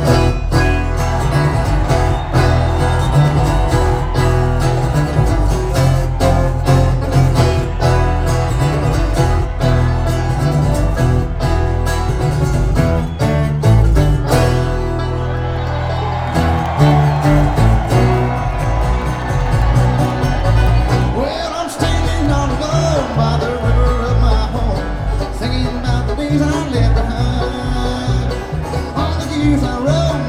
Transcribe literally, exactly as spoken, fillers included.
Well, I'm standing on the road by the river of my home, thinking about the days I left behind, all the years I rode